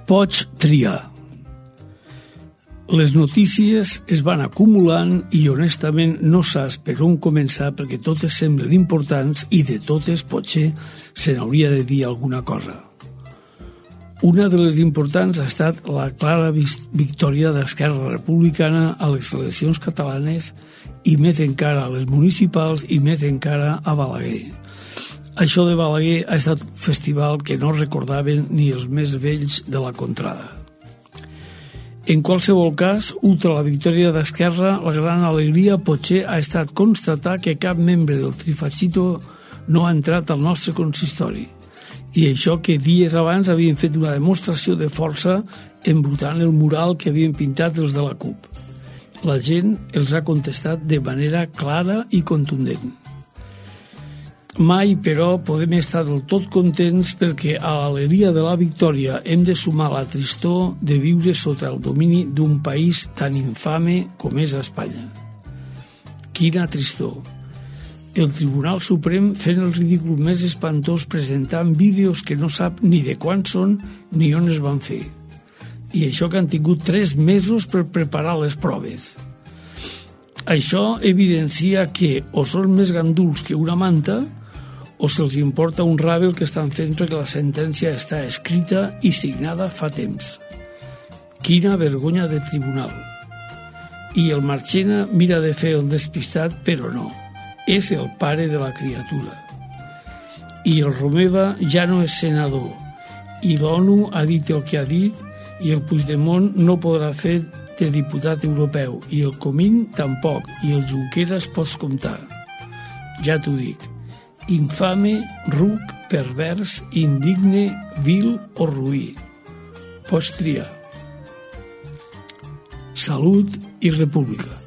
Pots triar. Les notícies es van acumulant i honestament no saps per on començar perquè totes semblen importants i de totes potser se n'hauria de dir alguna cosa. Una de les importants ha estat la clara victòria d'Esquerra Republicana a les eleccions catalanes i més encara a les municipals i més encara a Balaguer. Això de Balaguer ha estat un festival que no recordaven ni els més vells de la contrada. En qualsevol cas, ultra la victòria d'Esquerra, la gran alegria potser ha estat constatar que cap membre del Trifacito no ha entrat al nostre consistori. I això que dies abans havien fet una demostració de força embrutant el mural que havien pintat els de la CUP. La gent els ha contestat de manera clara i contundent. Mai, però, podem estar del tot contents perquè a l'alegria de la victòria hem de sumar la tristor de viure sota el domini d'un país tan infame com és Espanya. Quina tristor! El Tribunal Suprem fent el ridícul més espantós presentant vídeos que no sap ni de quan són ni on es van fer. I això que han tingut 3 mesos per preparar les proves. Això evidencia que o són més ganduls que una manta o se'ls importa un rave el que estan fent perquè la sentència està escrita i signada fa temps. Quina vergonya de tribunal. I el Marchena mira de fer el despistat, però no. És el pare de la criatura. I el Romeva ja no és senador. I l'ONU ha dit el que ha dit i el Puigdemont no podrà fer de diputat europeu. I el Comín tampoc. I el Junqueras pots comptar. Ja t'ho dic. Infame, ruc, pervers, indigne, vil o roí. Pots triar. Salut i república.